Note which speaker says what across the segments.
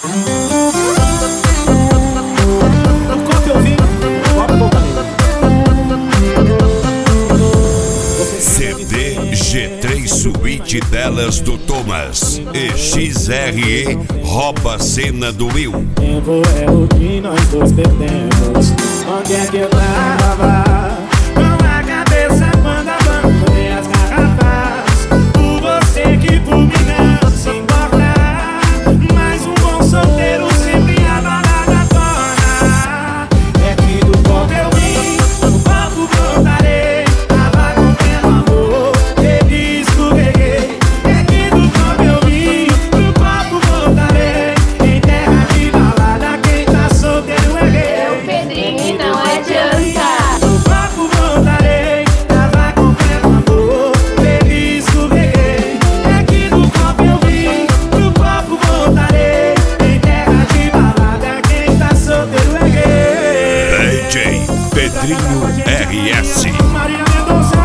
Speaker 1: CD G3 Suíte delas do Thomas e XRE rouba a cena do Will.
Speaker 2: Tempo é o que nós dois perdemos. Onde é que eu tava? Com a cabeça quando a banco tem as garrafas. Por você que por mim não se importa. Mas um bom solteiro sempre a balada torna. É que do copo eu vim, no copo voltarei. Tava com amor, bebi, escorreguei. É que do copo eu vim, no copo voltarei. Em terra de balada quem tá solteiro é eu.
Speaker 3: Pedrinho, não adianta.
Speaker 2: No copo voltarei. Tava com amor, bebi, escorreguei. É que do copo eu vim, no copo voltarei. Em terra de balada quem tá solteiro é eu.
Speaker 1: DJ Pedrinho RS.
Speaker 2: Maria Mendonça.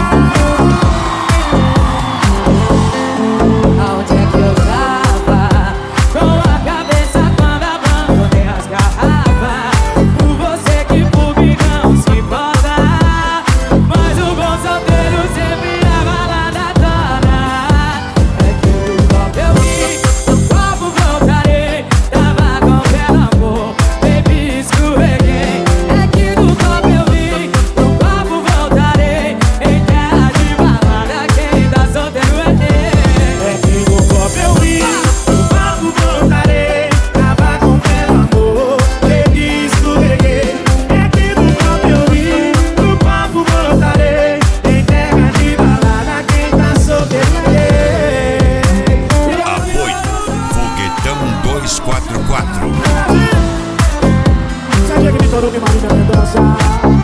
Speaker 4: Aonde é que eu tava? Com a cabeça quando a banco tem as garrafas. Por você que por mim não se importa. Mas o bom solteiro sempre a balada torna. É que do copo eu vim, no copo voltarei. Tava com amor, bebi, escorreguei. É que do copo eu vim, no copo voltarei. Em terra de balada quem tá solteiro é eu.
Speaker 2: É que do copo eu vim, no copo voltarei. Tava com amor, bebi, escorreguei. É que do copo eu vim, no copo voltarei. Em terra de balada quem tá solteiro é eu.
Speaker 1: Apoio Foguetão 244.
Speaker 2: Segue a Vitor Hugo e Marília Mendonça.